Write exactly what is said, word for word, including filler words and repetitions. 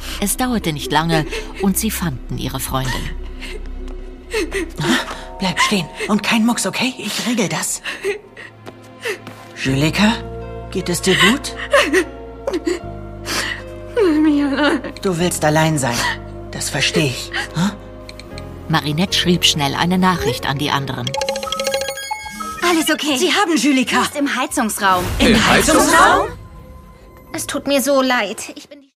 Es dauerte nicht lange und sie fanden ihre Freundin. Bleib stehen und kein Mucks, okay? Ich regel das. Julika, geht es dir gut? Du willst allein sein. Das verstehe ich. Hm? Marinette schrieb schnell eine Nachricht an die anderen. Alles okay. Sie haben Julika. Sie ist im Heizungsraum. Im Heizungsraum? Es tut mir so leid. Ich bin